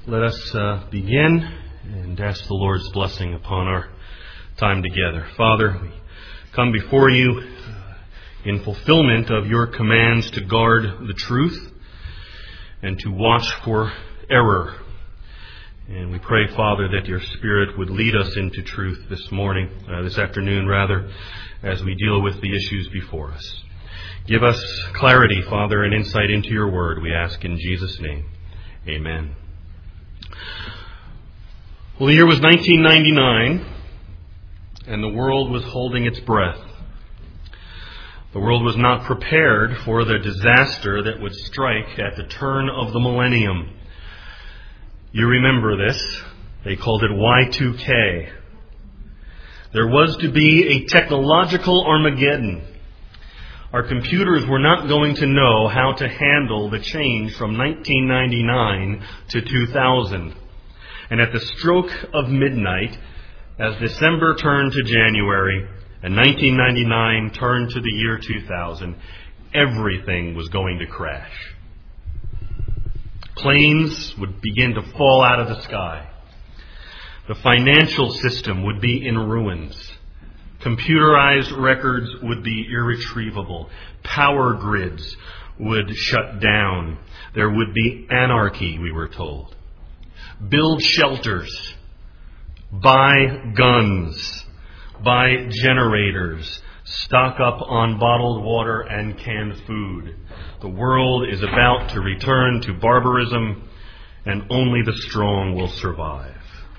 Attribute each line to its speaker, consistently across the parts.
Speaker 1: Let us begin and ask the Lord's blessing upon our time together. Father, we come before you in fulfillment of your commands to guard the truth and to watch for error. And we pray, Father, that your Spirit would lead us into truth this afternoon, as we deal with the issues before us. Give us clarity, Father, and insight into your word, we ask in Jesus' name. Amen. Well, the year was 1999, and the world was holding its breath. The world was not prepared for the disaster that would strike at the turn of the millennium. You remember this. They called it Y2K. There was to be a technological Armageddon. Our computers were not going to know how to handle the change from 1999 to 2000. And at the stroke of midnight, as December turned to January and 1999 turned to the year 2000, everything was going to crash. Planes would begin to fall out of the sky. The financial system would be in ruins. Computerized records would be irretrievable. Power grids would shut down. There would be anarchy, we were told. Build shelters. Buy guns. Buy generators. Stock up on bottled water and canned food. The world is about to return to barbarism, and only the strong will survive.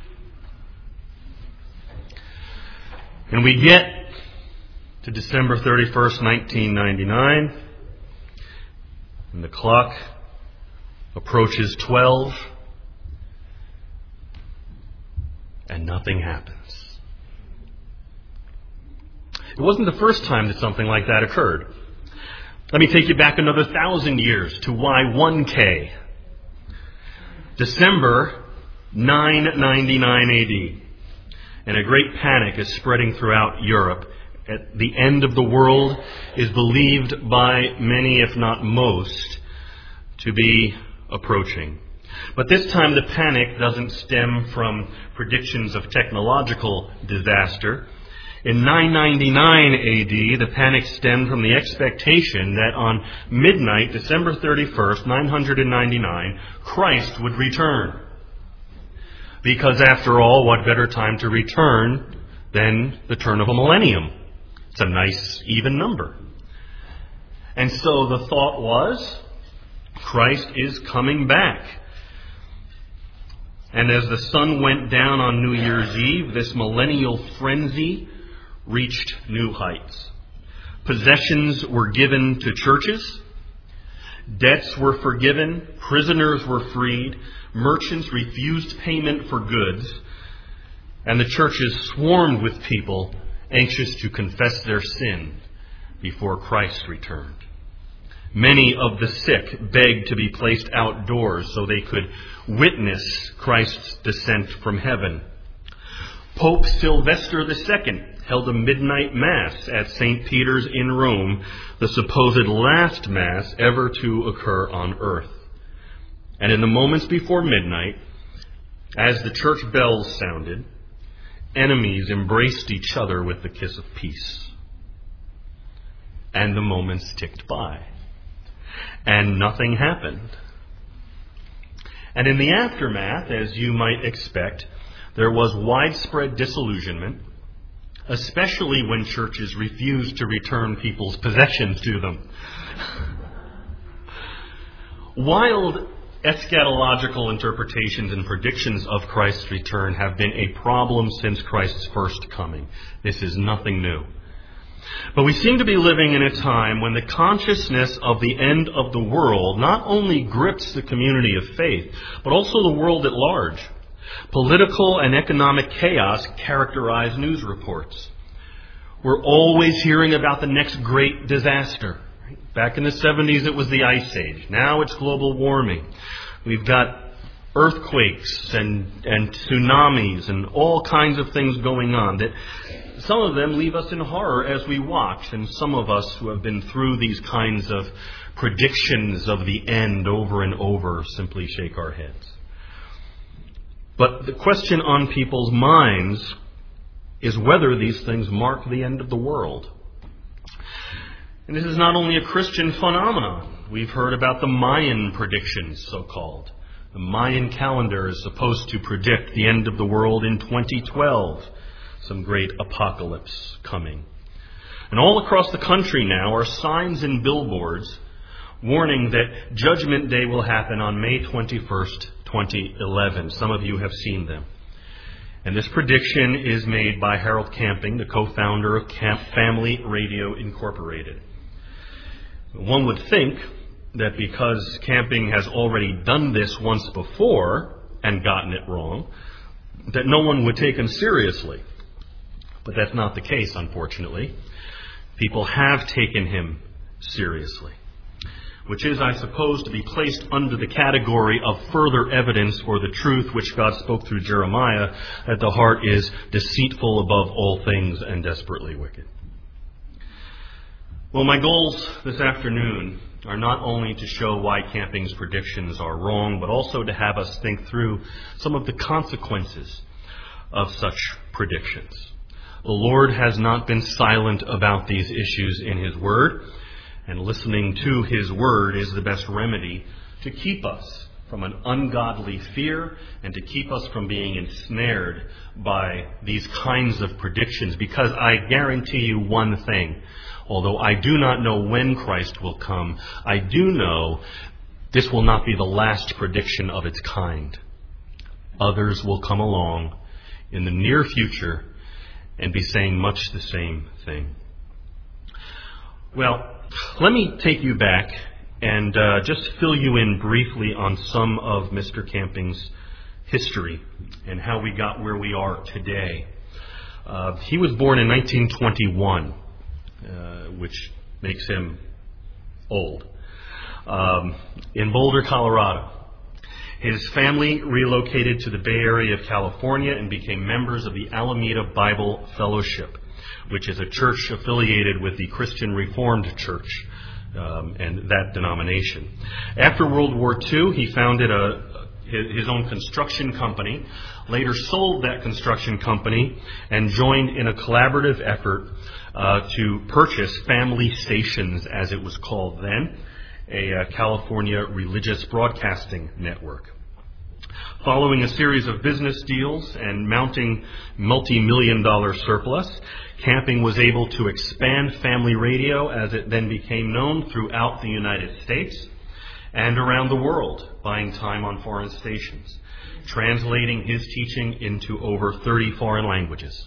Speaker 1: And we get to December 31st, 1999, and the clock approaches 12, and nothing happens. It wasn't the first time that something like that occurred. Let me take you back another 1,000 years to Y1K. December 999 AD. And a great panic is spreading throughout Europe. At the end of the world is believed by many, if not most, to be approaching. But this time the panic doesn't stem from predictions of technological disaster. In 999 AD, the panic stemmed from the expectation that on midnight, December 31st, 999, Christ would return. Because after all, what better time to return than the turn of a millennium? It's a nice, even number. And so the thought was, Christ is coming back. And as the sun went down on New Year's Eve, this millennial frenzy reached new heights. Possessions were given to churches. Debts were forgiven. Prisoners were freed. Merchants refused payment for goods. And the churches swarmed with people anxious to confess their sin before Christ returned. Many of the sick begged to be placed outdoors so they could witness Christ's descent from heaven. Pope Sylvester II held a midnight mass at St. Peter's in Rome, the supposed last mass ever to occur on earth. And in the moments before midnight, as the church bells sounded, enemies embraced each other with the kiss of peace. And the moments ticked by. And nothing happened. And in the aftermath, as you might expect, there was widespread disillusionment, especially when churches refused to return people's possessions to them. Wild eschatological interpretations and predictions of Christ's return have been a problem since Christ's first coming. This is nothing new. But we seem to be living in a time when the consciousness of the end of the world not only grips the community of faith, but also the world at large. Political and economic chaos characterize news reports. We're always hearing about the next great disaster. Back in the 70s, it was the Ice Age. Now it's global warming. We've got earthquakes and tsunamis and all kinds of things going on that some of them leave us in horror as we watch. And some of us who have been through these kinds of predictions of the end over and over simply shake our heads. But the question on people's minds is whether these things mark the end of the world. And this is not only a Christian phenomenon. We've heard about the Mayan predictions, so-called. The Mayan calendar is supposed to predict the end of the world in 2012, some great apocalypse coming. And all across the country now are signs and billboards warning that Judgment Day will happen on May 21st, 2011. Some of you have seen them. And this prediction is made by Harold Camping, the co-founder of Family Radio Incorporated. One would think that because Camping has already done this once before and gotten it wrong, that no one would take him seriously. But that's not the case, unfortunately. People have taken him seriously, which is, I suppose, to be placed under the category of further evidence for the truth which God spoke through Jeremiah, that the heart is deceitful above all things and desperately wicked. Well, my goals this afternoon are not only to show why Camping's predictions are wrong, but also to have us think through some of the consequences of such predictions. The Lord has not been silent about these issues in His Word, and listening to His Word is the best remedy to keep us from an ungodly fear and to keep us from being ensnared by these kinds of predictions. Because I guarantee you one thing, although I do not know when Christ will come, I do know this will not be the last prediction of its kind. Others will come along in the near future and be saying much the same thing. Well, let me take you back and just fill you in briefly on some of Mr. Camping's history and how we got where we are today. He was born in 1921, which makes him old, in Boulder, Colorado. His family relocated to the Bay Area of California and became members of the Alameda Bible Fellowship, which is a church affiliated with the Christian Reformed Church and that denomination. After World War II, he founded his own construction company, later sold that construction company, and joined in a collaborative effort to purchase Family Stations, as it was called then, a California religious broadcasting network. Following a series of business deals and mounting multi-million-dollar surplus, Camping was able to expand Family Radio, as it then became known, throughout the United States and around the world, buying time on foreign stations, translating his teaching into over 30 foreign languages.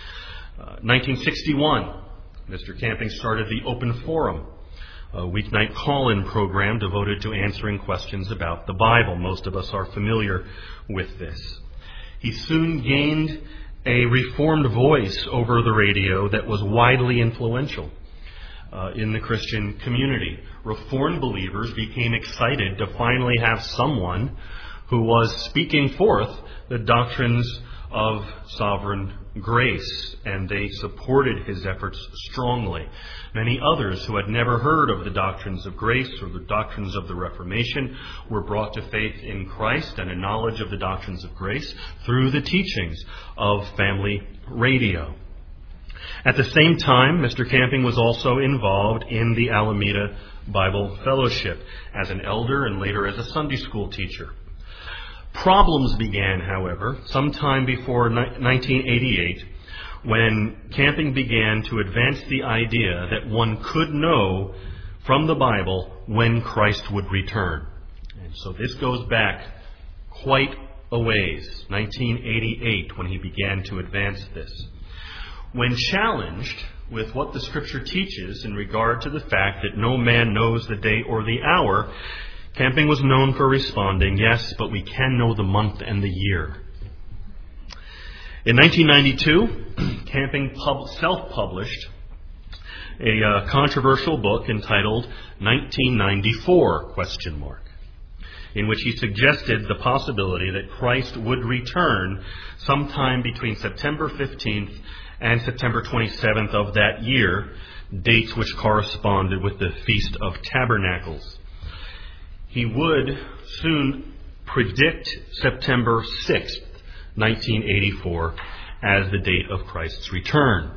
Speaker 1: 1961, Mr. Camping started the Open Forum, a weeknight call-in program devoted to answering questions about the Bible. Most of us are familiar with this. He soon gained a reformed voice over the radio that was widely influential in the Christian community. Reformed believers became excited to finally have someone who was speaking forth the doctrines of sovereign grace, and they supported his efforts strongly. Many others who had never heard of the doctrines of grace or the doctrines of the Reformation were brought to faith in Christ and a knowledge of the doctrines of grace through the teachings of Family Radio. At the same time, Mr. Camping was also involved in the Alameda Bible Fellowship as an elder and later as a Sunday school teacher. Problems began, however, sometime before 1988, when Camping began to advance the idea that one could know from the Bible when Christ would return. And so this goes back quite a ways, 1988, when he began to advance this. When challenged with what the Scripture teaches in regard to the fact that no man knows the day or the hour, Camping was known for responding, "Yes, but we can know the month and the year." In 1992, Camping self-published a controversial book entitled 1994, in which he suggested the possibility that Christ would return sometime between September 15th and September 27th of that year, dates which corresponded with the Feast of Tabernacles. He would soon predict September 6th 1984, as the date of Christ's return.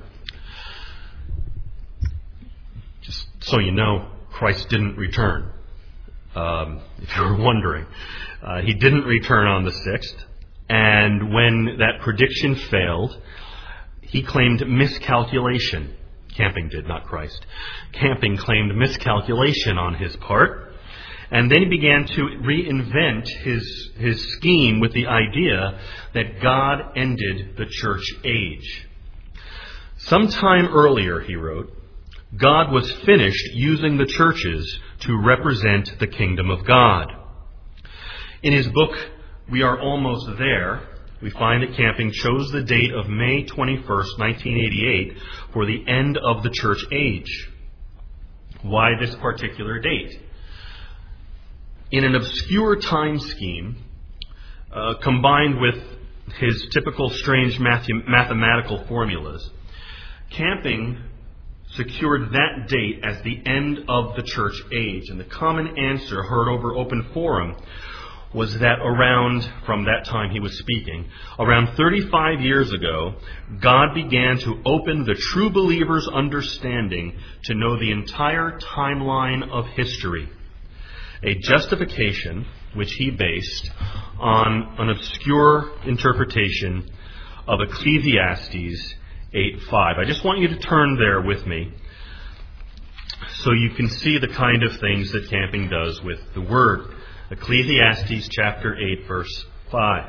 Speaker 1: Just so you know, Christ didn't return, if you were wondering. He didn't return on the 6th, and when that prediction failed, he claimed miscalculation. Camping did, not Christ. Camping claimed miscalculation on his part, and then he began to reinvent his scheme with the idea that God ended the church age. Sometime earlier, he wrote, God was finished using the churches to represent the kingdom of God. In his book, We Are Almost There, we find that Camping chose the date of May 21st, 1988 for the end of the church age. Why this particular date? In an obscure time scheme, combined with his typical strange mathematical formulas, Camping secured that date as the end of the church age. And the common answer heard over open forum was that from that time he was speaking, around 35 years ago, God began to open the true believer's understanding to know the entire timeline of history. A justification which he based on an obscure interpretation of Ecclesiastes 8:5. I just want you to turn there with me so you can see the kind of things that Camping does with the Word. Ecclesiastes chapter 8, verse 5.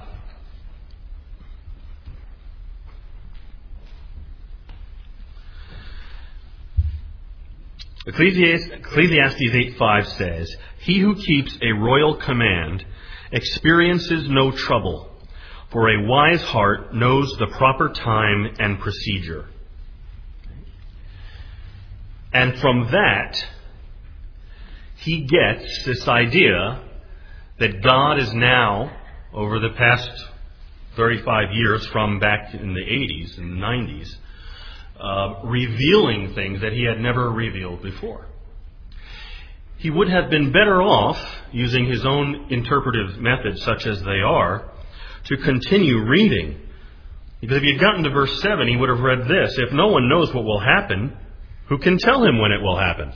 Speaker 1: Ecclesiastes 8:5 says, "He who keeps a royal command experiences no trouble, for a wise heart knows the proper time and procedure." And from that, he gets this idea that God is now, over the past 35 years from back in the 80s and the 90s, revealing things that he had never revealed before. He would have been better off, using his own interpretive methods such as they are, to continue reading. Because if he had gotten to verse 7, he would have read this: "If no one knows what will happen, who can tell him when it will happen?"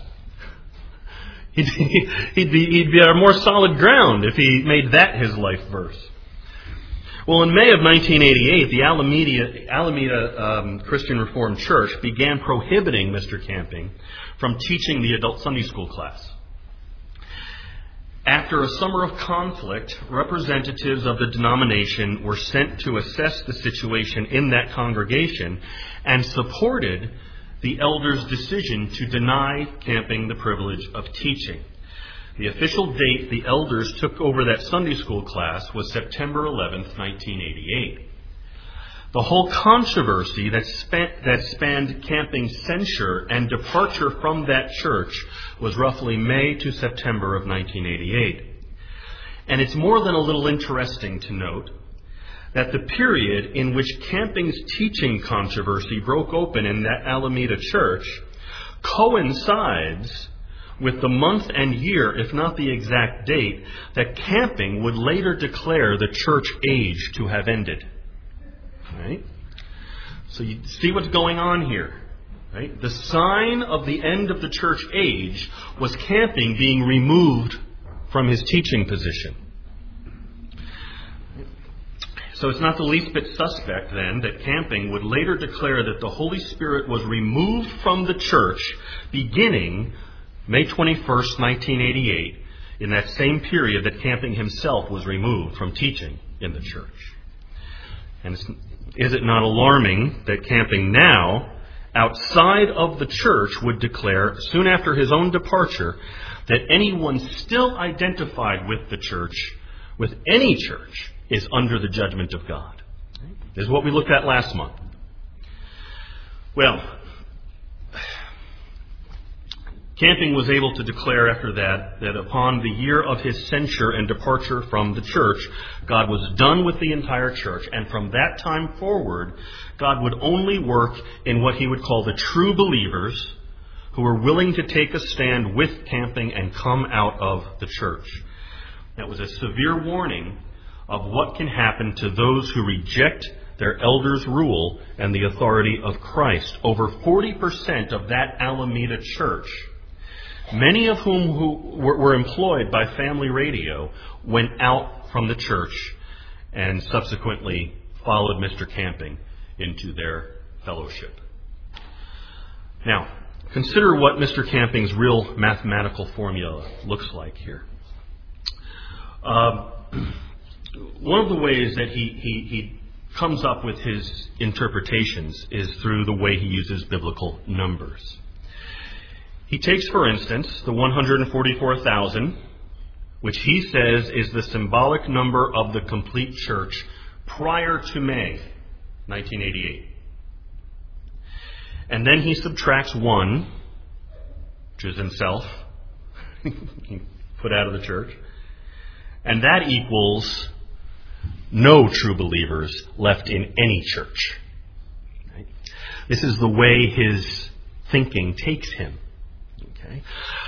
Speaker 1: He'd be on more solid ground if he made that his life verse. Well, in May of 1988, the Alameda Christian Reformed Church began prohibiting Mr. Camping from teaching the adult Sunday school class. After a summer of conflict, representatives of the denomination were sent to assess the situation in that congregation and supported the elders' decision to deny Camping the privilege of teaching. The official date the elders took over that Sunday school class was September 11th, 1988. The whole controversy that spanned Camping's censure and departure from that church was roughly May to September of 1988. And it's more than a little interesting to note that the period in which Camping's teaching controversy broke open in that Alameda church coincides with the month and year, if not the exact date, that Camping would later declare the church age to have ended. Right? So you see what's going on here. Right? The sign of the end of the church age was Camping being removed from his teaching position. So it's not the least bit suspect, then, that Camping would later declare that the Holy Spirit was removed from the church beginning May 21st, 1988, in that same period that Camping himself was removed from teaching in the church. And is it not alarming that Camping now, outside of the church, would declare, soon after his own departure, that anyone still identified with the church, with any church, is under the judgment of God? This is what we looked at last month. Well, Camping was able to declare after that upon the year of his censure and departure from the church, God was done with the entire church. And from that time forward, God would only work in what he would call the true believers who were willing to take a stand with Camping and come out of the church. That was a severe warning of what can happen to those who reject their elders' rule and the authority of Christ. Over 40% of that Alameda church, many of whom were employed by Family Radio, went out from the church and subsequently followed Mr. Camping into their fellowship. Now, consider what Mr. Camping's real mathematical formula looks like here. One of the ways that he comes up with his interpretations is through the way he uses biblical numbers. He takes, for instance, the 144,000, which he says is the symbolic number of the complete church prior to May 1988. And then he subtracts 1, which is himself, put out of the church, and that equals no true believers left in any church. Right? This is the way his thinking takes him. Okay?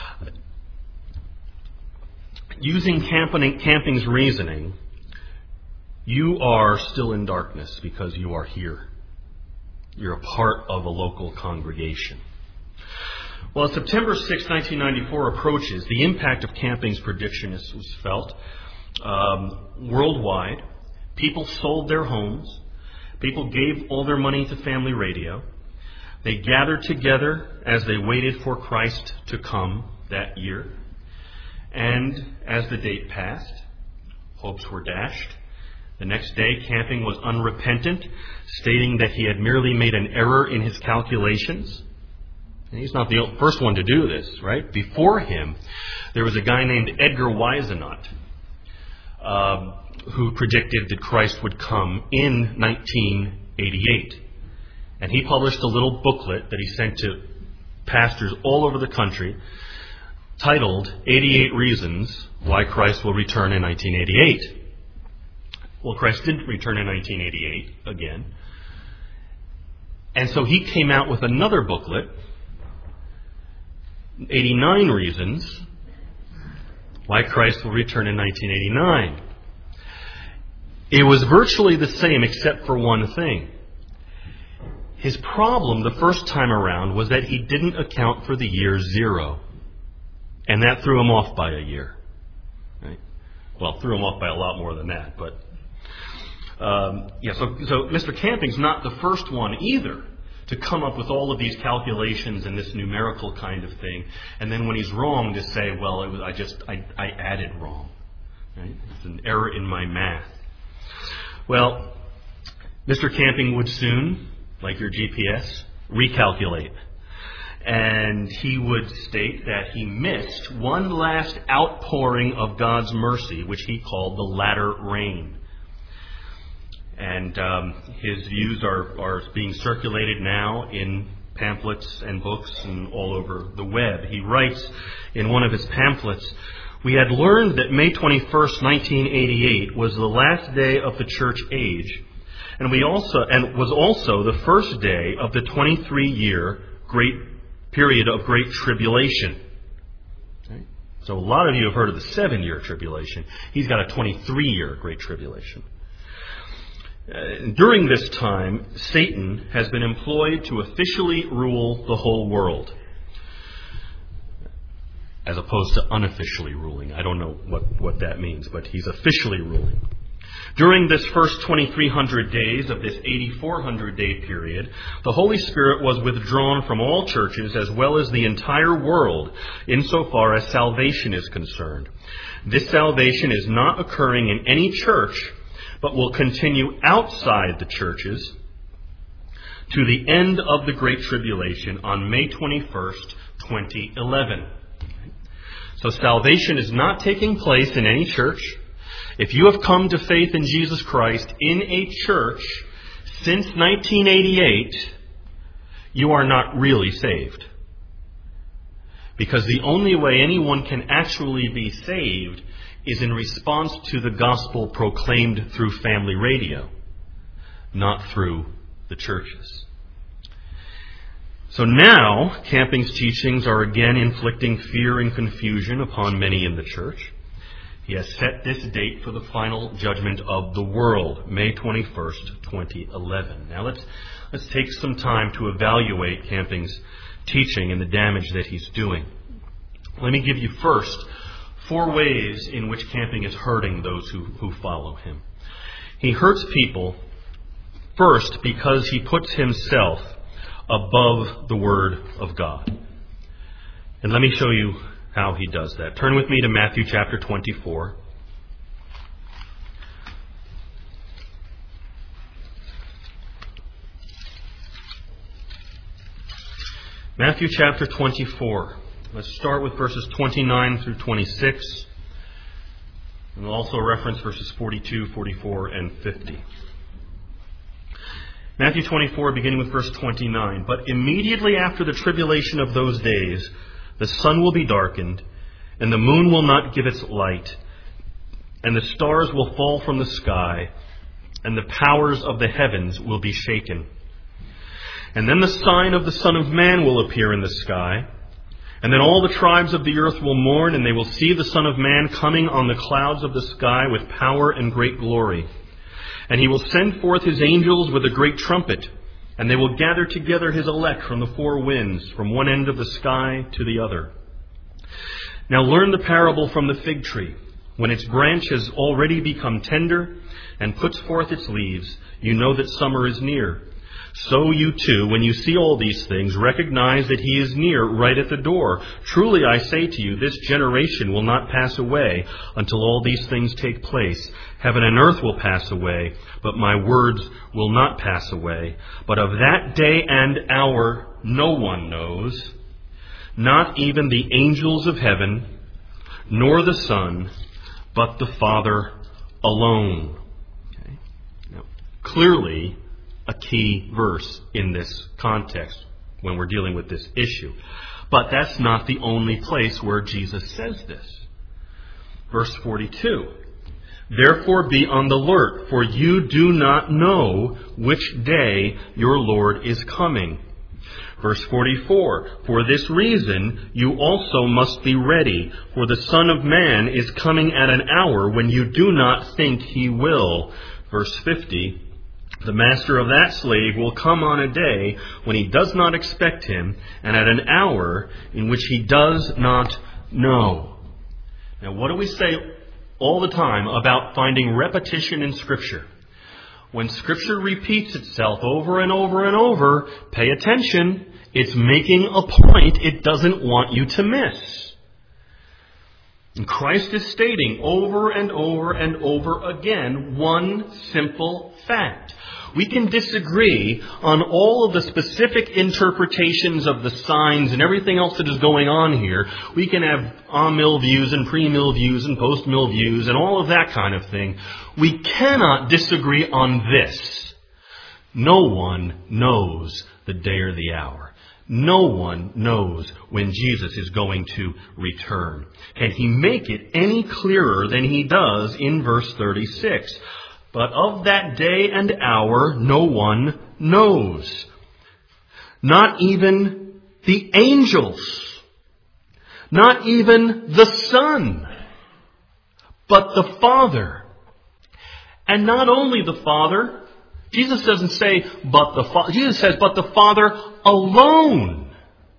Speaker 1: Using Camping's reasoning, you are still in darkness because you are here. You're a part of a local congregation. Well, as September 6, 1994 approaches, the impact of Camping's prediction was felt worldwide. People sold their homes. People gave all their money to Family Radio. They gathered together as they waited for Christ to come that year. And as the date passed, hopes were dashed. The next day, Camping was unrepentant, stating that he had merely made an error in his calculations. And he's not the first one to do this, right? Before him, there was a guy named Edgar Whisenant, who predicted that Christ would come in 1988. And he published a little booklet that he sent to pastors all over the country, titled 88 Reasons Why Christ Will Return in 1988. Well, Christ didn't return in 1988 again. And so he came out with another booklet, 89 Reasons Why Christ Will Return in 1989. It was virtually the same except for one thing. His problem the first time around was that he didn't account for the year 0. And that threw him off by a year. Right? Well, threw him off by a lot more than that. But so Mr. Camping's not the first one either to come up with all of these calculations and this numerical kind of thing. And then when he's wrong to say, well, I added wrong. Right? It's an error in my math. Well, Mr. Camping would soon, like your GPS, recalculate. And he would state that he missed one last outpouring of God's mercy, which he called the latter rain. And his views are being circulated now in pamphlets and books and all over the web. He writes in one of his pamphlets, "We had learned that May 21st, 1988 was the last day of the church age, and was also the first day of the 23-year period of great tribulation." Okay? So a lot of you have heard of the 7-year tribulation. He's got a 23-year great tribulation. During this time, Satan has been employed to officially rule the whole world, as opposed to unofficially ruling. I don't know what that means, but he's officially ruling. During this first 2,300 days of this 8,400-day period, the Holy Spirit was withdrawn from all churches as well as the entire world insofar as salvation is concerned. This salvation is not occurring in any church, but will continue outside the churches to the end of the Great Tribulation on May 21st, 2011. So salvation is not taking place in any church. If you have come to faith in Jesus Christ in a church since 1988, you are not really saved. Because the only way anyone can actually be saved is in response to the gospel proclaimed through Family Radio, not through the churches. So now, Camping's teachings are again inflicting fear and confusion upon many in the church. He has set this date for the final judgment of the world, May 21st, 2011. Now let's take some time to evaluate Camping's teaching and the damage that he's doing. Let me give you first 4 ways in which Camping is hurting those who follow him. He hurts people first because he puts himself above the Word of God. And let me show you how he does that. Turn with me to Matthew chapter 24. Matthew chapter 24. Let's start with verses 29 through 26. And we'll also reference verses 42, 44, and 50. Matthew 24, beginning with verse 29. But immediately after the tribulation of those days, the sun will be darkened, and the moon will not give its light, and the stars will fall from the sky, and the powers of the heavens will be shaken. And then the sign of the Son of Man will appear in the sky, and then all the tribes of the earth will mourn, and they will see the Son of Man coming on the clouds of the sky with power and great glory. And he will send forth his angels with a great trumpet, and they will gather together his elect from the 4 winds, from one end of the sky to the other. Now learn the parable from the fig tree. When its branch has already become tender and puts forth its leaves, you know that summer is near. So you too, when you see all these things, recognize that he is near, right at the door. Truly I say to you, this generation will not pass away until all these things take place. Heaven and earth will pass away, but my words will not pass away. But of that day and hour no one knows, not even the angels of heaven, nor the Son, but the Father alone. Okay. Now, clearly, a key verse in this context when we're dealing with this issue. But that's not the only place where Jesus says this. Verse 42. Therefore be on the alert, for you do not know which day your Lord is coming. Verse 44. For this reason you also must be ready, for the Son of Man is coming at an hour when you do not think he will. Verse 50. The master of that slave will come on a day when he does not expect him, and at an hour in which he does not know. Now, what do we say all the time about finding repetition in Scripture? When Scripture repeats itself over and over and over, pay attention. It's making a point it doesn't want you to miss. And Christ is stating over and over and over again one simple fact. We can disagree on all of the specific interpretations of the signs and everything else that is going on here. We can have on-mill views and pre-mill views and post-mill views and all of that kind of thing. We cannot disagree on this. No one knows the day or the hour. No one knows when Jesus is going to return. Can he make it any clearer than he does in verse 36? But of that day and hour no one knows. Not even the angels. Not even the Son. But the Father. And not only the Father. Jesus doesn't say, but the Father. Jesus says, but the Father alone.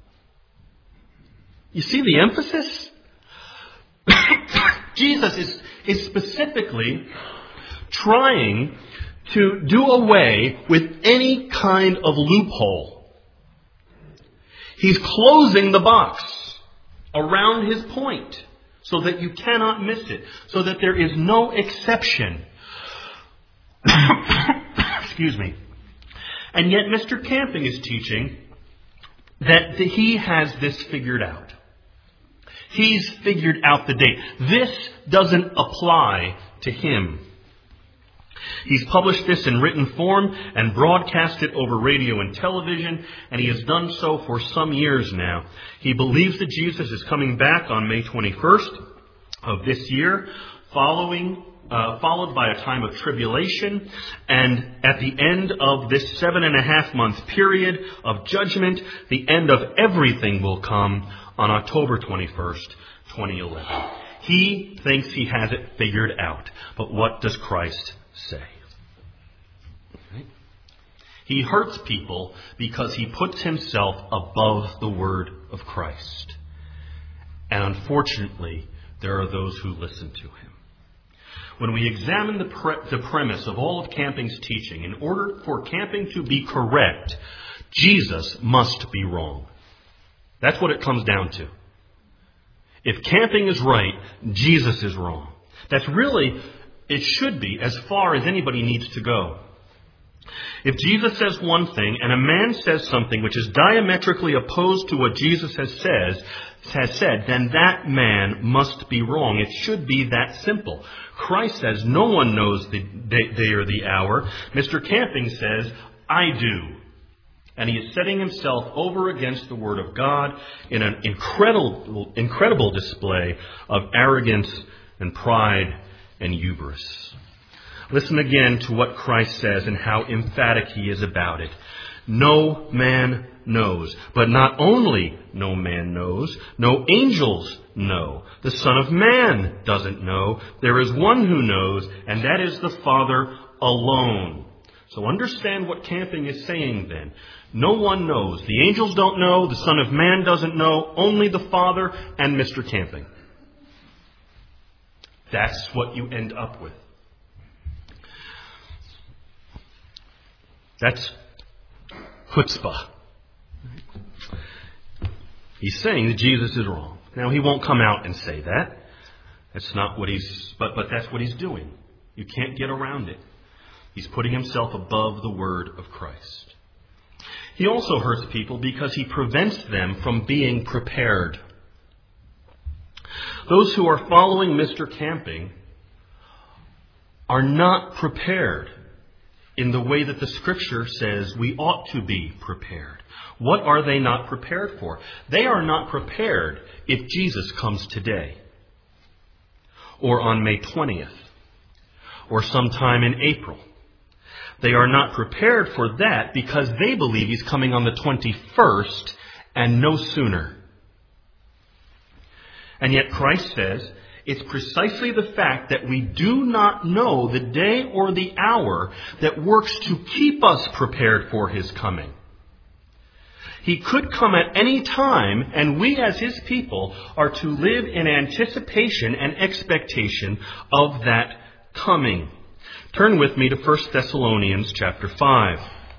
Speaker 1: You see the emphasis? Jesus is specifically trying to do away with any kind of loophole. He's closing the box around his point so that you cannot miss it, so that there is no exception. Excuse me. And yet Mr. Camping is teaching that he has this figured out. He's figured out the date. This doesn't apply to him. He's published this in written form and broadcast it over radio and television, and he has done so for some years now. He believes that Jesus is coming back on May 21st of this year, followed by a time of tribulation, and at the end of this 7.5-month period of judgment, the end of everything will come on October 21st, 2011. He thinks he has it figured out. But what does Christ say? Okay. He hurts people because he puts himself above the word of Christ. And unfortunately, there are those who listen to him. When we examine the premise of all of camping's teaching, in order for camping to be correct, Jesus must be wrong. That's what it comes down to. If camping is right, Jesus is wrong. That's really, it should be, as far as anybody needs to go. If Jesus says one thing and a man says something which is diametrically opposed to what Jesus has said, then that man must be wrong. It should be that simple. Christ says no one knows the day or the hour. Mr. Camping says, I do. And he is setting himself over against the Word of God in an incredible display of arrogance and pride and hubris. Listen again to what Christ says and how emphatic he is about it. No man knows. But not only no man knows, no angels know. The Son of Man doesn't know. There is one who knows, and that is the Father alone. So understand what Camping is saying then. No one knows. The angels don't know. The Son of Man doesn't know. Only the Father and Mr. Camping. That's what you end up with. That's chutzpah. He's saying that Jesus is wrong. Now, he won't come out and say that. That's not what but that's what he's doing. You can't get around it. He's putting himself above the word of Christ. He also hurts people because he prevents them from being prepared. Those who are following Mr. Camping are not prepared in the way that the Scripture says we ought to be prepared. What are they not prepared for? They are not prepared if Jesus comes today, or on May 20th, or sometime in April. They are not prepared for that because they believe he's coming on the 21st and no sooner. And yet Christ says, it's precisely the fact that we do not know the day or the hour that works to keep us prepared for his coming. He could come at any time, and we as his people are to live in anticipation and expectation of that coming. Turn with me to 1 Thessalonians chapter 5.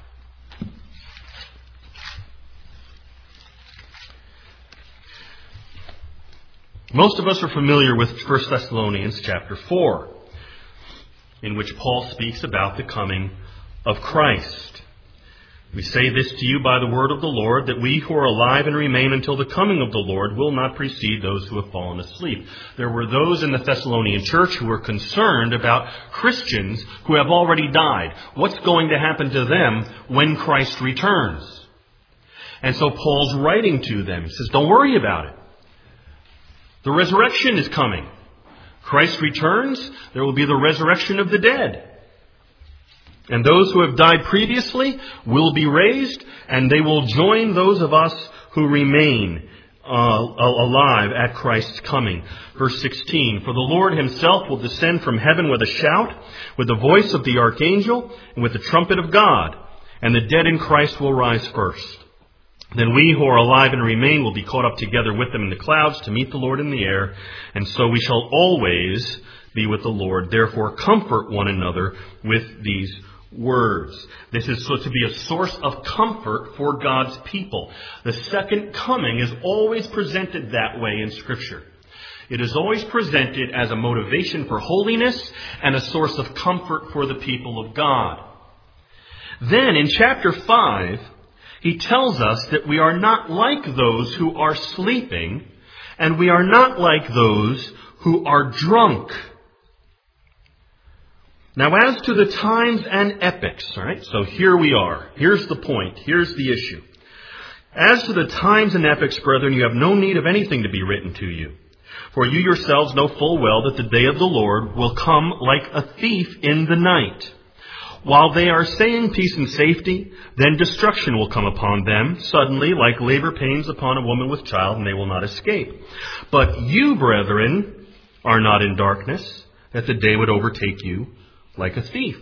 Speaker 1: Most of us are familiar with 1 Thessalonians chapter 4, in which Paul speaks about the coming of Christ. We say this to you by the word of the Lord, that we who are alive and remain until the coming of the Lord will not precede those who have fallen asleep. There were those in the Thessalonian church who were concerned about Christians who have already died. What's going to happen to them when Christ returns? And so Paul's writing to them. He says, don't worry about it. The resurrection is coming. Christ returns, there will be the resurrection of the dead. And those who have died previously will be raised, and they will join those of us who remain alive at Christ's coming. Verse 16, for the Lord himself will descend from heaven with a shout, with the voice of the archangel, and with the trumpet of God, and the dead in Christ will rise first. Then we who are alive and remain will be caught up together with them in the clouds to meet the Lord in the air, and so we shall always be with the Lord. Therefore, comfort one another with these words. This is so to be a source of comfort for God's people. The second coming is always presented that way in Scripture. It is always presented as a motivation for holiness and a source of comfort for the people of God. Then in chapter 5, he tells us that we are not like those who are sleeping, and we are not like those who are drunk. Now, as to the times and epochs, all right, so here we are. Here's the point. Here's the issue. As to the times and epochs, brethren, you have no need of anything to be written to you. For you yourselves know full well that the day of the Lord will come like a thief in the night. While they are saying peace and safety, then destruction will come upon them suddenly, like labor pains upon a woman with child, and they will not escape. But you, brethren, are not in darkness, that the day would overtake you like a thief.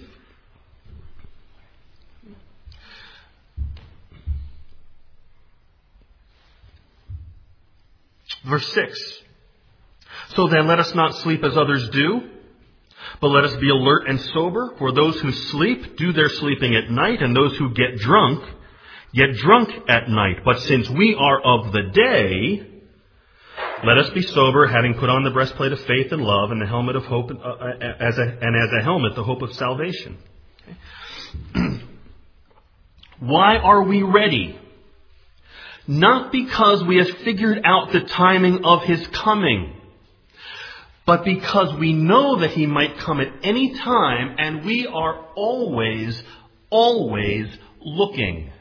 Speaker 1: Verse 6. So then let us not sleep as others do, but let us be alert and sober. For those who sleep do their sleeping at night, and those who get drunk at night. But since we are of the day, let us be sober, having put on the breastplate of faith and love, and the helmet of hope, as a helmet, the hope of salvation. Okay. Why are we ready? Not because we have figured out the timing of His coming, but because we know that He might come at any time, and we are always looking.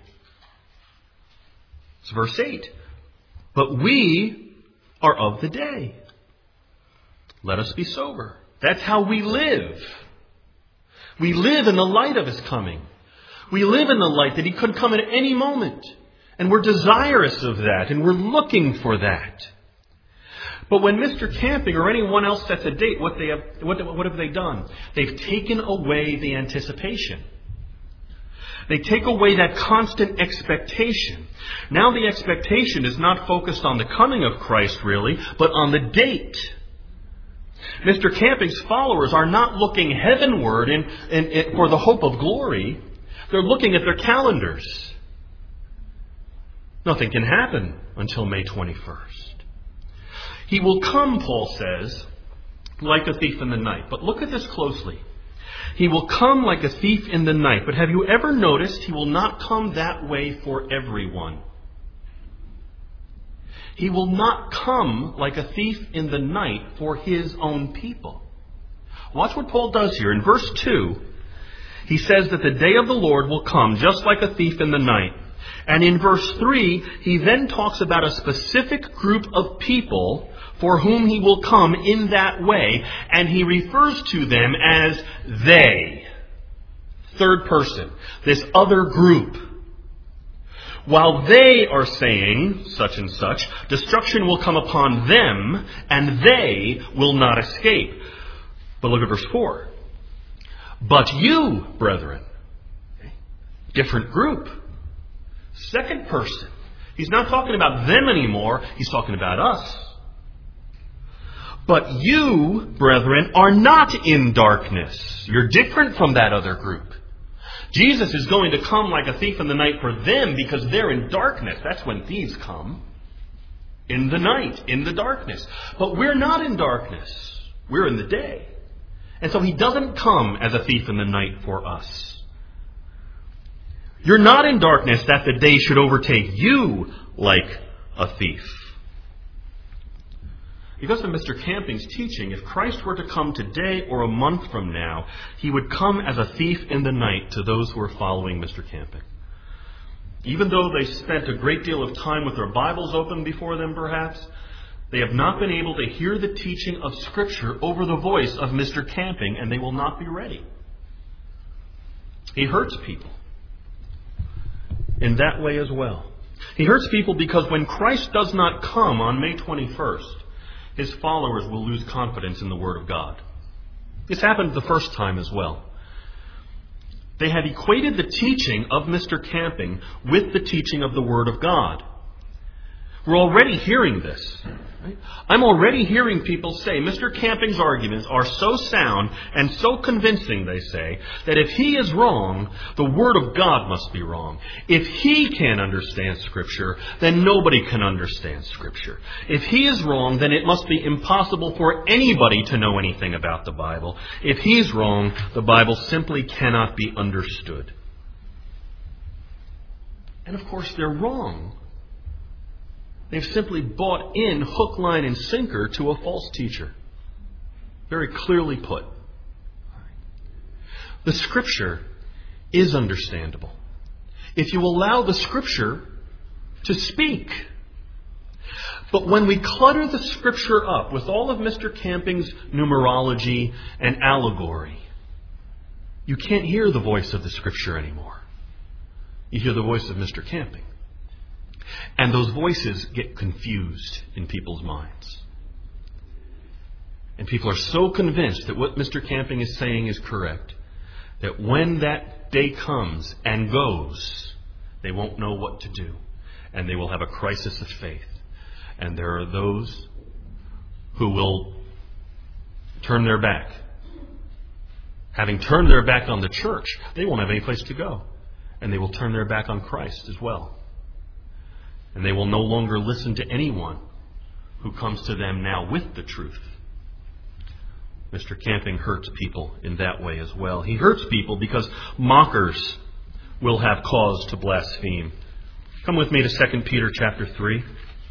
Speaker 1: It's verse 8. But we are of the day. Let us be sober. That's how we live. We live in the light of His coming. We live in the light that He could come at any moment. And we're desirous of that, and we're looking for that. But when Mr. Camping or anyone else sets a date, what have they done? They've taken away the anticipation. They take away that constant expectation. Now the expectation is not focused on the coming of Christ, really, but on the date. Mr. Camping's followers are not looking heavenward for the hope of glory. They're looking at their calendars. Nothing can happen until May 21st. He will come, Paul says, like a thief in the night. But look at this closely. He will come like a thief in the night. But have you ever noticed He will not come that way for everyone? He will not come like a thief in the night for His own people. Watch what Paul does here. In verse 2, he says that the day of the Lord will come just like a thief in the night. And in verse 3, he then talks about a specific group of people for whom He will come in that way. And he refers to them as they. Third person. This other group. While they are saying such and such, destruction will come upon them, and they will not escape. But look at verse 4. But you, brethren. Different group. Second person. He's not talking about them anymore. He's talking about us. But you, brethren, are not in darkness. You're different from that other group. Jesus is going to come like a thief in the night for them because they're in darkness. That's when thieves come. In the night, in the darkness. But we're not in darkness. We're in the day. And so He doesn't come as a thief in the night for us. You're not in darkness that the day should overtake you like a thief. Because of Mr. Camping's teaching, if Christ were to come today or a month from now, He would come as a thief in the night to those who are following Mr. Camping. Even though they spent a great deal of time with their Bibles open before them, perhaps, they have not been able to hear the teaching of Scripture over the voice of Mr. Camping, and they will not be ready. He hurts people in that way as well. He hurts people because when Christ does not come on May 21st, His followers will lose confidence in the Word of God. This happened the first time as well. They had equated the teaching of Mr. Camping with the teaching of the Word of God. We're already hearing this. Right? I'm already hearing people say Mr. Camping's arguments are so sound and so convincing, they say, that if he is wrong, the Word of God must be wrong. If he can't understand Scripture, then nobody can understand Scripture. If he is wrong, then it must be impossible for anybody to know anything about the Bible. If he's wrong, the Bible simply cannot be understood. And of course, they're wrong. They've simply bought in hook, line, and sinker to a false teacher. Very clearly put. The Scripture is understandable if you allow the Scripture to speak. But when we clutter the Scripture up with all of Mr. Camping's numerology and allegory, you can't hear the voice of the Scripture anymore. You hear the voice of Mr. Camping. And those voices get confused in people's minds. And people are so convinced that what Mr. Camping is saying is correct, that when that day comes and goes, they won't know what to do. And they will have a crisis of faith. And there are those who will turn their back. Having turned their back on the church, they won't have any place to go. And they will turn their back on Christ as well. And they will no longer listen to anyone who comes to them now with the truth. Mr. Camping hurts people in that way as well. He hurts people because mockers will have cause to blaspheme. Come with me to 2 Peter chapter 3.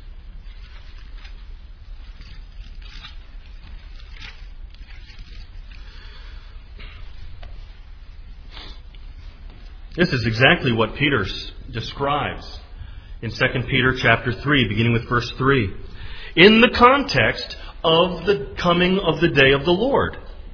Speaker 1: This is exactly what Peter describes in 2 Peter chapter 3, beginning with verse 3. In the context of the coming of the day of the Lord.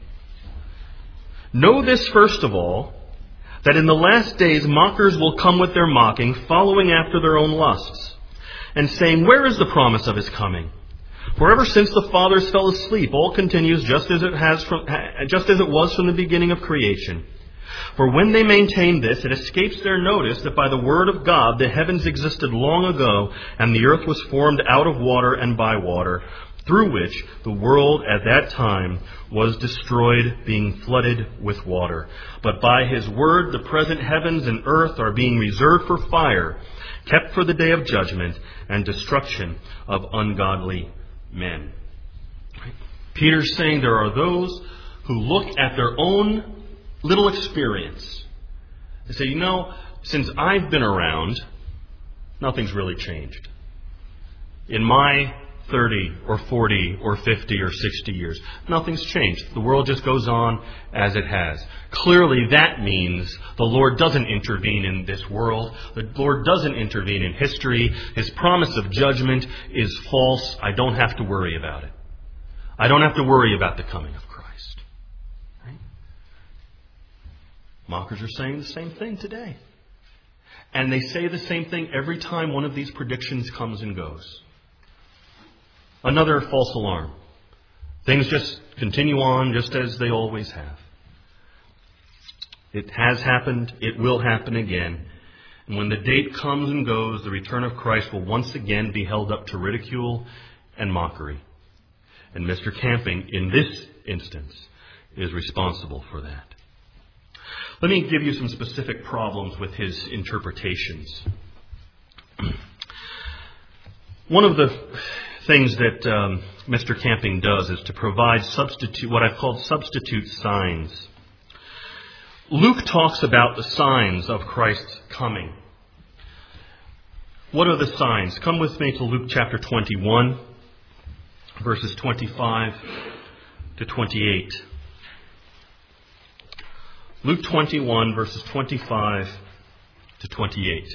Speaker 1: Know this first of all, that in the last days mockers will come with their mocking, following after their own lusts, and saying, where is the promise of his coming? For ever since the fathers fell asleep, all continues just as it was from the beginning of creation. For when they maintain this, it escapes their notice that by the word of God the heavens existed long ago, and the earth was formed out of water and by water, through which the world at that time was destroyed, being flooded with water. But by his word the present heavens and earth are being reserved for fire, kept for the day of judgment and destruction of ungodly men. Peter's saying there are those who look at their own little experience and say, since I've been around, nothing's really changed. In my 30 or 40 or 50 or 60 years, nothing's changed. The world just goes on as it has. Clearly that means the Lord doesn't intervene in this world. The Lord doesn't intervene in history. His promise of judgment is false. I don't have to worry about it. I don't have to worry about the coming of Christ. Right? Mockers are saying the same thing today. And they say the same thing every time one of these predictions comes and goes. Another false alarm. Things just continue on just as they always have. It has happened. It will happen again. And when the date comes and goes, the return of Christ will once again be held up to ridicule and mockery. And Mr. Camping, in this instance, is responsible for that. Let me give you some specific problems with his interpretations. One of the things that Mr. Camping does is to provide what I've called substitute signs. Luke talks about the signs of Christ's coming. What are the signs? Come with me to Luke chapter 21, verses 25 to 28. Luke 21, verses 25 to 28.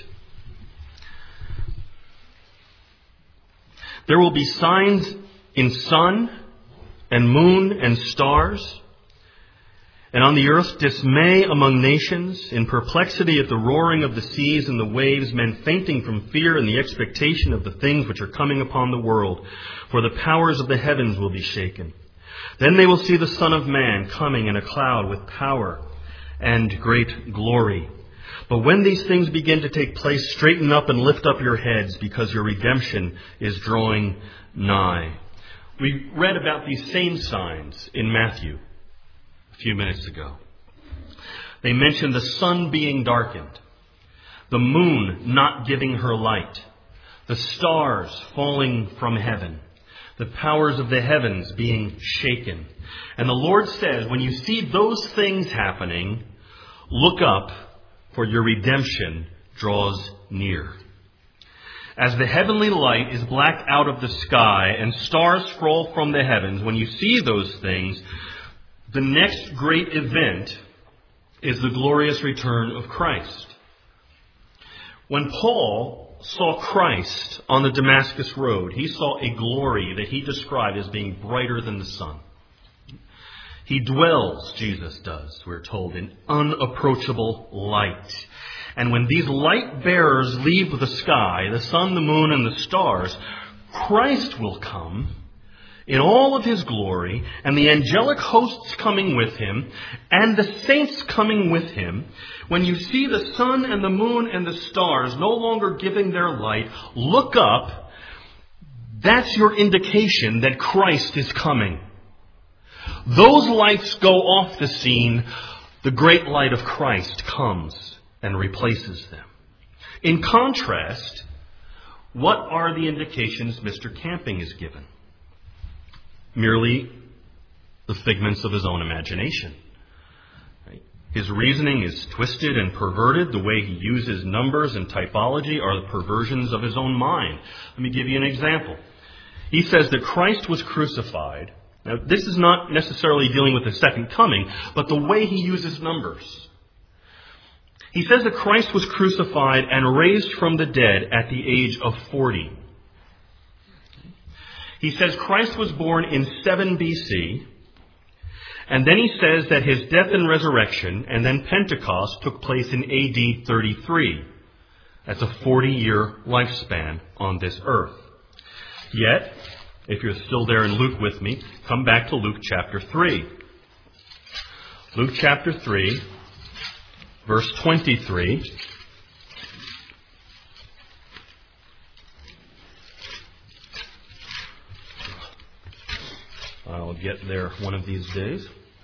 Speaker 1: There will be signs in sun and moon and stars, and on the earth dismay among nations, in perplexity at the roaring of the seas and the waves, men fainting from fear and the expectation of the things which are coming upon the world, for the powers of the heavens will be shaken. Then they will see the Son of Man coming in a cloud with power and great glory. But when these things begin to take place, straighten up and lift up your heads, because your redemption is drawing nigh. We read about these same signs in Matthew a few minutes ago. They mention the sun being darkened, the moon not giving her light, the stars falling from heaven, the powers of the heavens being shaken. And the Lord says, when you see those things happening, look up, for your redemption draws near. As the heavenly light is black out of the sky and stars fall from the heavens, when you see those things, the next great event is the glorious return of Christ. When Paul saw Christ on the Damascus road, he saw a glory that he described as being brighter than the sun. He dwells, Jesus does, we're told, in unapproachable light. And when these light bearers leave the sky, the sun, the moon, and the stars, Christ will come in all of his glory, and the angelic hosts coming with him, and the saints coming with him, when you see the sun and the moon and the stars no longer giving their light, look up. That's your indication that Christ is coming. Those lights go off the scene. The great light of Christ comes and replaces them. In contrast, what are the indications Mr. Camping is given? Merely the figments of his own imagination. Right? His reasoning is twisted and perverted. The way he uses numbers and typology are the perversions of his own mind. Let me give you an example. He says that Christ was crucified. Now, this is not necessarily dealing with the second coming, but the way he uses numbers. He says that Christ was crucified and raised from the dead at the age of 40. He says Christ was born in 7 BC, and then he says that his death and resurrection and then Pentecost took place in AD 33. That's a 40-year lifespan on this earth. Yet, if you're still there in Luke with me, come back to Luke chapter 3. Luke chapter 3, verse 23. I'll get there one of these days.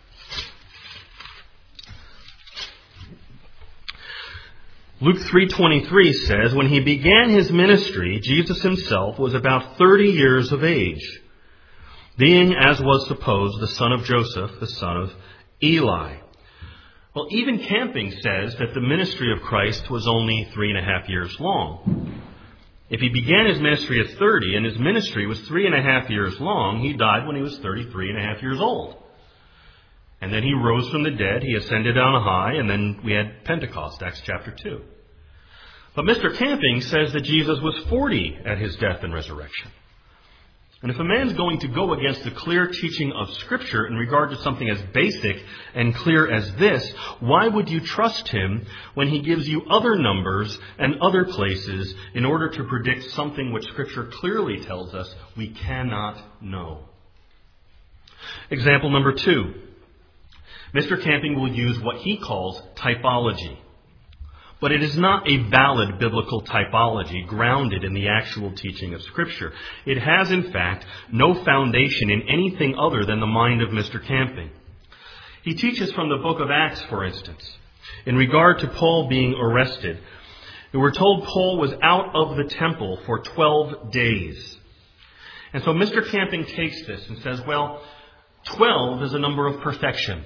Speaker 1: Luke 3:23 says, when he began his ministry, Jesus himself was about 30 years of age, being, as was supposed, the son of Joseph, the son of Eli. Well, even Camping says that the ministry of Christ was only 3.5 years long. If he began his ministry at 30 and his ministry was 3.5 years long, he died when he was 33.5 years old. And then he rose from the dead, he ascended on high, and then we had Pentecost, Acts chapter 2. But Mr. Camping says that Jesus was 40 at his death and resurrection. And if a man's going to go against the clear teaching of Scripture in regard to something as basic and clear as this, why would you trust him when he gives you other numbers and other places in order to predict something which Scripture clearly tells us we cannot know? Example number 2. Mr. Camping will use what he calls typology. But it is not a valid biblical typology grounded in the actual teaching of Scripture. It has, in fact, no foundation in anything other than the mind of Mr. Camping. He teaches from the book of Acts, for instance, in regard to Paul being arrested. We're told Paul was out of the temple for 12 days. And so Mr. Camping takes this and says, well, 12 is a number of perfection,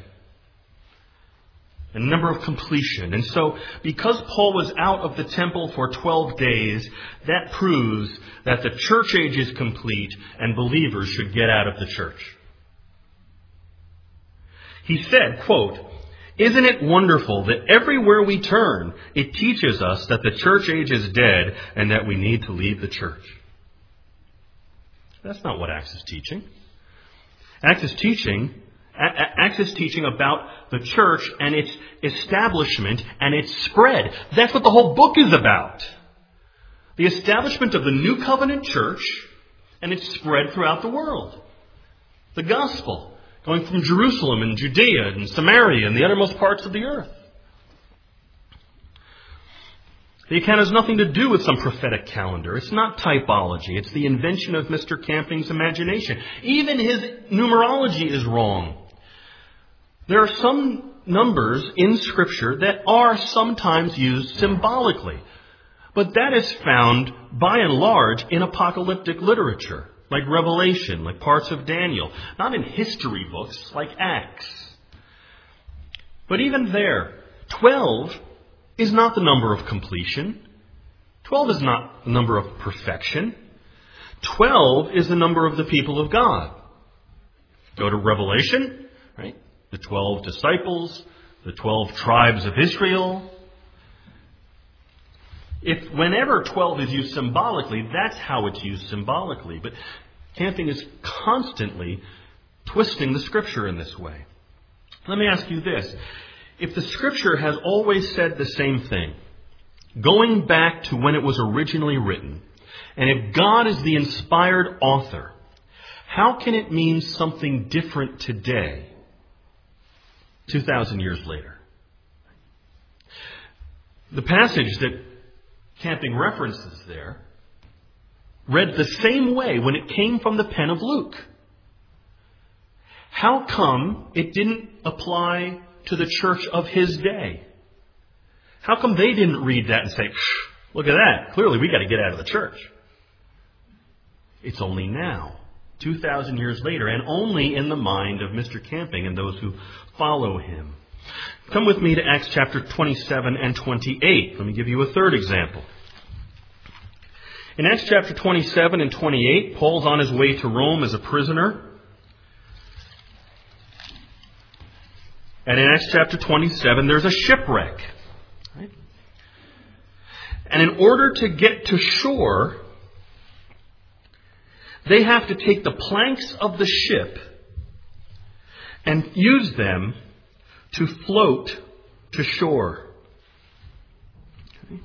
Speaker 1: a number of completion. And so, because Paul was out of the temple for 12 days, that proves that the church age is complete and believers should get out of the church. He said, quote, "Isn't it wonderful that everywhere we turn, it teaches us that the church age is dead and that we need to leave the church?" That's not what Acts is teaching. Acts is teaching about the church and its establishment and its spread. That's what the whole book is about. The establishment of the new covenant church and its spread throughout the world. The gospel going from Jerusalem and Judea and Samaria and the uttermost parts of the earth. The account has nothing to do with some prophetic calendar. It's not typology. It's the invention of Mr. Camping's imagination. Even his numerology is wrong. There are some numbers in Scripture that are sometimes used symbolically. But that is found, by and large, in apocalyptic literature, like Revelation, like parts of Daniel. Not in history books, like Acts. But even there, 12 is not the number of completion. 12 is not the number of perfection. 12 is the number of the people of God. Go to Revelation, right? The 12 disciples, the 12 tribes of Israel. If whenever 12 is used symbolically, that's how it's used symbolically. But Camping is constantly twisting the Scripture in this way. Let me ask you this. If the Scripture has always said the same thing, going back to when it was originally written, and if God is the inspired author, how can it mean something different today, 2,000 years later? The passage that Camping references there read the same way when it came from the pen of Luke. How come it didn't apply to the church of his day? How come they didn't read that and say, look at that, clearly we got to get out of the church? It's only now, 2,000 years later, and only in the mind of Mr. Camping and those who follow him. Come with me to Acts chapter 27 and 28. Let me give you a third example. In Acts chapter 27 and 28, Paul's on his way to Rome as a prisoner. And in Acts chapter 27, there's a shipwreck. Right? And in order to get to shore, they have to take the planks of the ship and use them to float to shore. Okay.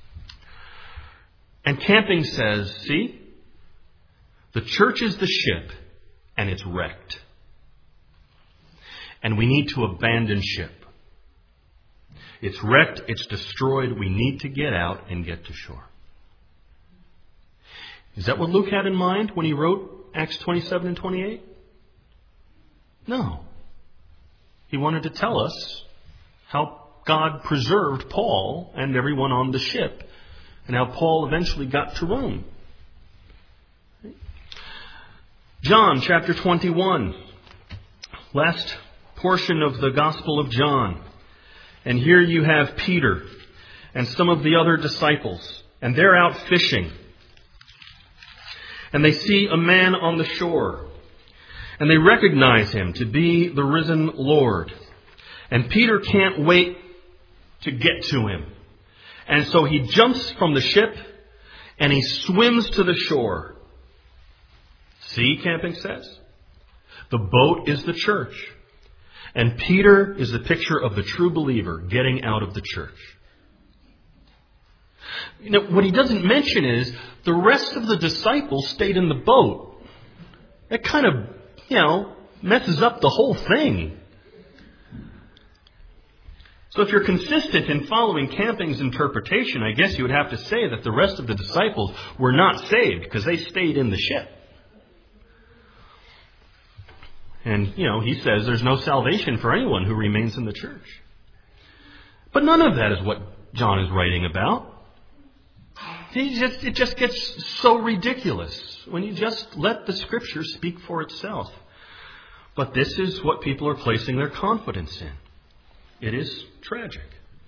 Speaker 1: And Camping says, see, the church is the ship and it's wrecked. And we need to abandon ship. It's wrecked, it's destroyed, we need to get out and get to shore. Is that what Luke had in mind when he wrote Acts 27 and 28? No. He wanted to tell us how God preserved Paul and everyone on the ship, and how Paul eventually got to Rome. John chapter 21, last portion of the Gospel of John. And here you have Peter and some of the other disciples, and they're out fishing. And they see a man on the shore, and they recognize him to be the risen Lord. And Peter can't wait to get to him. And so he jumps from the ship and he swims to the shore. See, Camping says, the boat is the church. And Peter is the picture of the true believer getting out of the church. You know, what he doesn't mention is the rest of the disciples stayed in the boat. That kind of, messes up the whole thing. So if you're consistent in following Camping's interpretation, I guess you would have to say that the rest of the disciples were not saved because they stayed in the ship. And, he says there's no salvation for anyone who remains in the church. But none of that is what John is writing about. It just gets so ridiculous when you just let the Scripture speak for itself. But this is what people are placing their confidence in. It is tragic.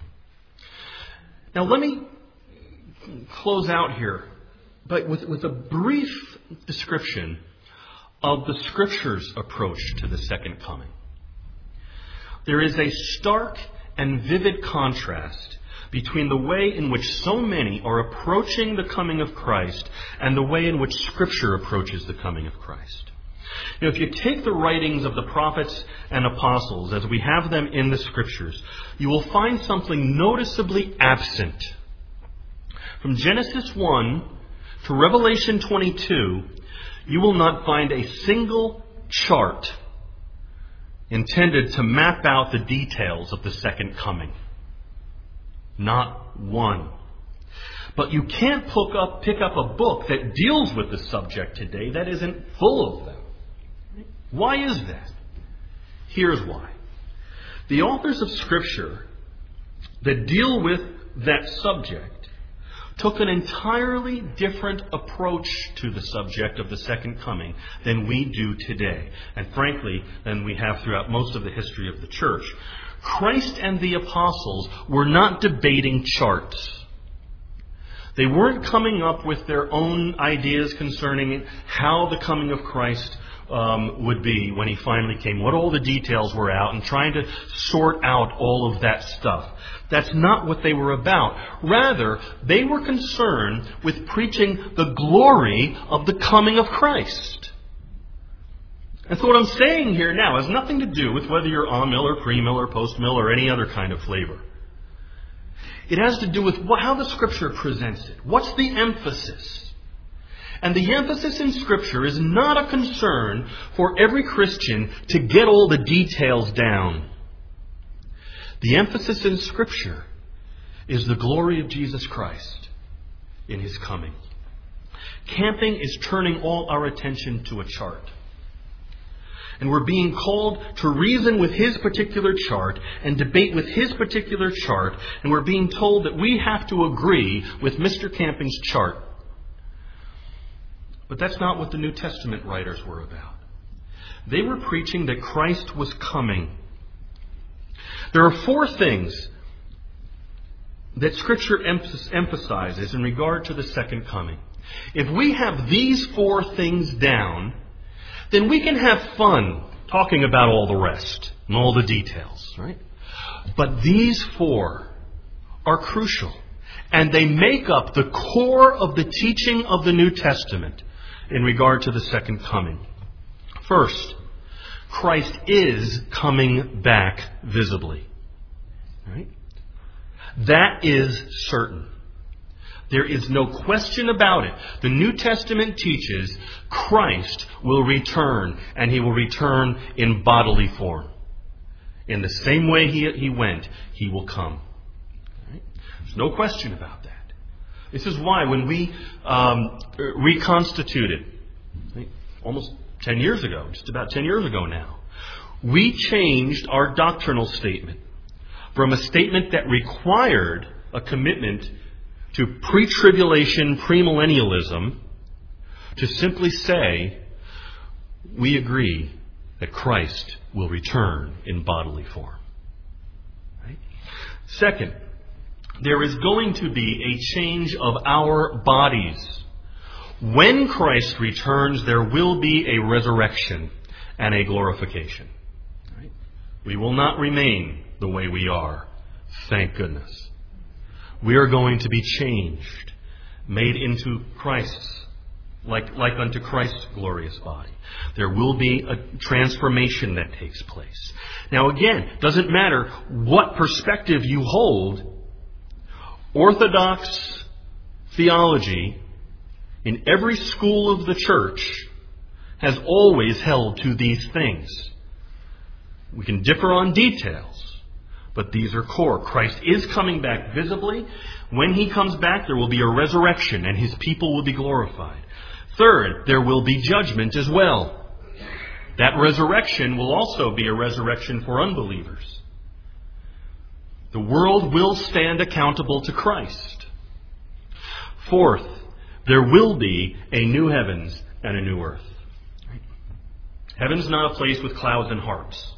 Speaker 1: Now let me close out here but with a brief description of the Scripture's approach to the second coming. There is a stark and vivid contrast between the way in which so many are approaching the coming of Christ and the way in which Scripture approaches the coming of Christ. If you take the writings of the prophets and apostles as we have them in the Scriptures, you will find something noticeably absent. From Genesis 1 to Revelation 22, you will not find a single chart intended to map out the details of the second coming. Not one. But you can't pick up a book that deals with the subject today that isn't full of them. Why is that? Here's why. The authors of Scripture that deal with that subject took an entirely different approach to the subject of the second coming than we do today, and frankly, than we have throughout most of the history of the church. Christ and the apostles were not debating charts. They weren't coming up with their own ideas concerning how the coming of Christ would be when he finally came, what all the details were out, and trying to sort out all of that stuff. That's not what they were about. Rather, they were concerned with preaching the glory of the coming of Christ. And so what I'm saying here now has nothing to do with whether you're on-mill or pre-mill or post-mill or any other kind of flavor. It has to do with how the Scripture presents it. What's the emphasis? And the emphasis in Scripture is not a concern for every Christian to get all the details down. The emphasis in Scripture is the glory of Jesus Christ in His coming. Camping is turning all our attention to a chart. And we're being called to reason with his particular chart and debate with his particular chart. And we're being told that we have to agree with Mr. Camping's chart. But that's not what the New Testament writers were about. They were preaching that Christ was coming. There are 4 things that Scripture emphasizes in regard to the second coming. If we have these 4 things down, then we can have fun talking about all the rest and all the details, right? But these 4 are crucial, and they make up the core of the teaching of the New Testament in regard to the second coming. First, Christ is coming back visibly, right? That is certain. There is no question about it. The New Testament teaches Christ will return, and He will return in bodily form. In the same way He went, He will come. Right? There's no question about that. This is why when we reconstituted, almost 10 years ago, just about 10 years ago now, we changed our doctrinal statement from a statement that required a commitment to pre-tribulation, premillennialism, to simply say, we agree that Christ will return in bodily form. Right? Second, there is going to be a change of our bodies. When Christ returns, there will be a resurrection and a glorification. Right? We will not remain the way we are, thank goodness. We are going to be changed, made into Christ's, like unto Christ's glorious body. There will be a transformation that takes place. Now again, it doesn't matter what perspective you hold, Orthodox theology in every school of the church has always held to these things. We can differ on details, but these are core. Christ is coming back visibly. When He comes back, there will be a resurrection and His people will be glorified. Third, there will be judgment as well. That resurrection will also be a resurrection for unbelievers. The world will stand accountable to Christ. Fourth, there will be a new heavens and a new earth. Heaven's not a place with clouds and harps.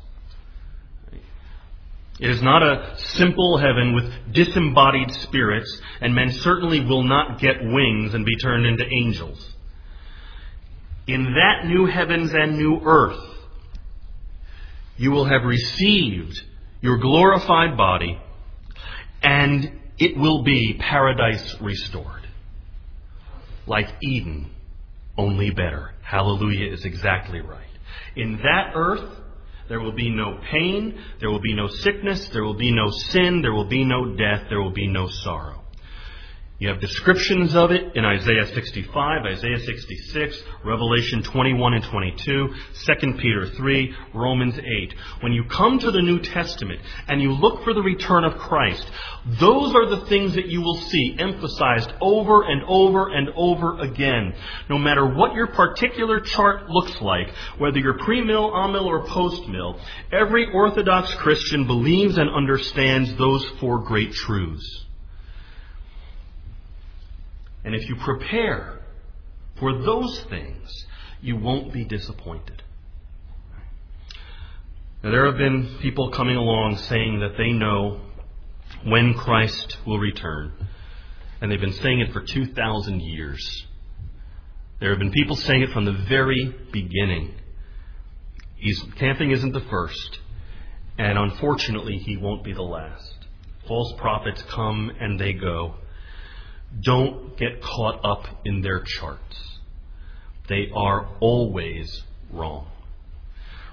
Speaker 1: It is not a simple heaven with disembodied spirits, and men certainly will not get wings and be turned into angels. In that new heavens and new earth, you will have received your glorified body, and it will be paradise restored. Like Eden, only better. Hallelujah is exactly right. In that earth, there will be no pain, there will be no sickness, there will be no sin, there will be no death, there will be no sorrow. You have descriptions of it in Isaiah 65, Isaiah 66, Revelation 21 and 22, 2 Peter 3, Romans 8. When you come to the New Testament and you look for the return of Christ, those are the things that you will see emphasized over and over and over again. No matter what your particular chart looks like, whether you're pre-mill, amill, or post-mill, every Orthodox Christian believes and understands those 4 great truths. And if you prepare for those things, you won't be disappointed. Now, there have been people coming along saying that they know when Christ will return. And they've been saying it for 2,000 years. There have been people saying it from the very beginning. Camping isn't the first. And unfortunately, he won't be the last. False prophets come and they go. Don't get caught up in their charts. They are always wrong.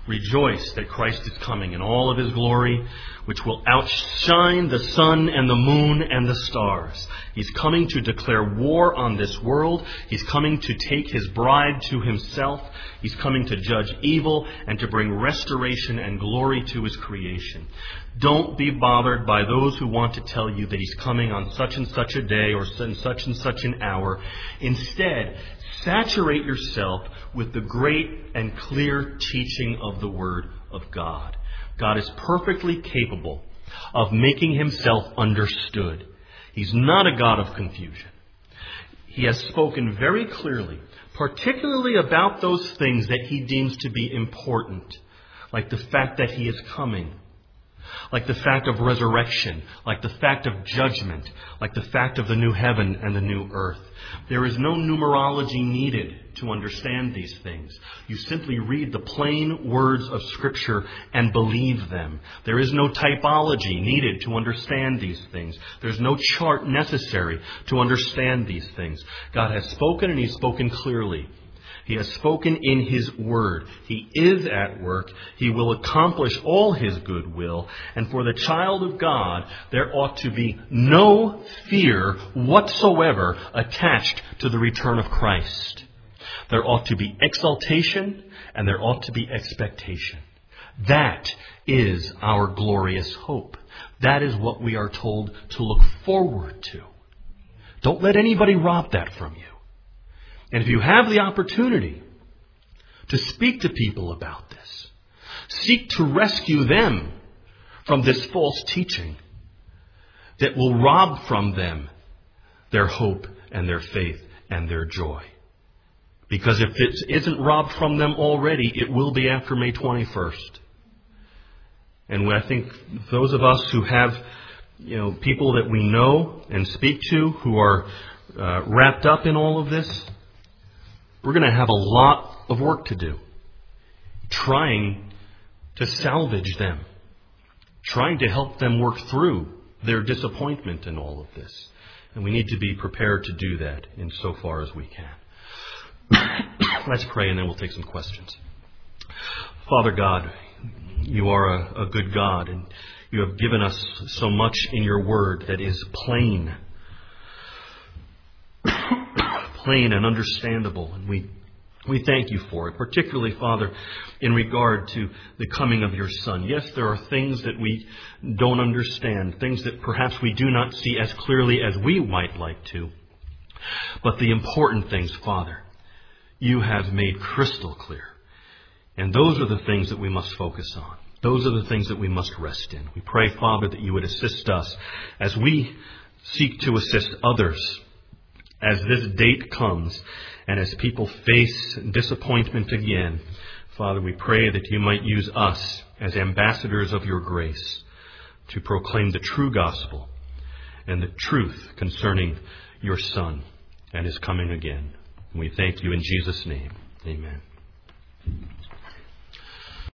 Speaker 1: Rejoice that Christ is coming in all of his glory, which will outshine the sun and the moon and the stars. He's coming to declare war on this world. He's coming to take his bride to himself. He's coming to judge evil and to bring restoration and glory to his creation. Don't be bothered by those who want to tell you that he's coming on such and such a day or in such and such an hour. Instead, saturate yourself with the great and clear teaching of the Word of God. God is perfectly capable of making himself understood. He's not a God of confusion. He has spoken very clearly, particularly about those things that he deems to be important, like the fact that he is coming, like the fact of resurrection, like the fact of judgment, like the fact of the new heaven and the new earth. There is no numerology needed to understand these things. You simply read the plain words of Scripture and believe them. There is no typology needed to understand these things. There's no chart necessary to understand these things. God has spoken, and he's spoken clearly. He has spoken in his word. He is at work. He will accomplish all his good will. And for the child of God, there ought to be no fear whatsoever attached to the return of Christ. There ought to be exaltation and there ought to be expectation. That is our glorious hope. That is what we are told to look forward to. Don't let anybody rob that from you. And if you have the opportunity to speak to people about this, seek to rescue them from this false teaching that will rob from them their hope and their faith and their joy. Because if it isn't robbed from them already, it will be after May 21st. And I think those of us who have, people that we know and speak to who are wrapped up in all of this, we're going to have a lot of work to do, trying to salvage them, trying to help them work through their disappointment in all of this. And we need to be prepared to do that insofar as we can. Let's pray and then we'll take some questions. Father God, you are a good God, and you have given us so much in your word that is plain and understandable, and we thank you for it, particularly, Father, in regard to the coming of your Son. Yes, there are things that we don't understand, things that perhaps we do not see as clearly as we might like to, but the important things, Father, you have made crystal clear, and those are the things that we must focus on. Those are the things that we must rest in. We pray, Father, that you would assist us as we seek to assist others as this date comes and as people face disappointment again. Father, we pray that you might use us as ambassadors of your grace to proclaim the true gospel and the truth concerning your Son and his coming again. We thank you in Jesus' name. Amen.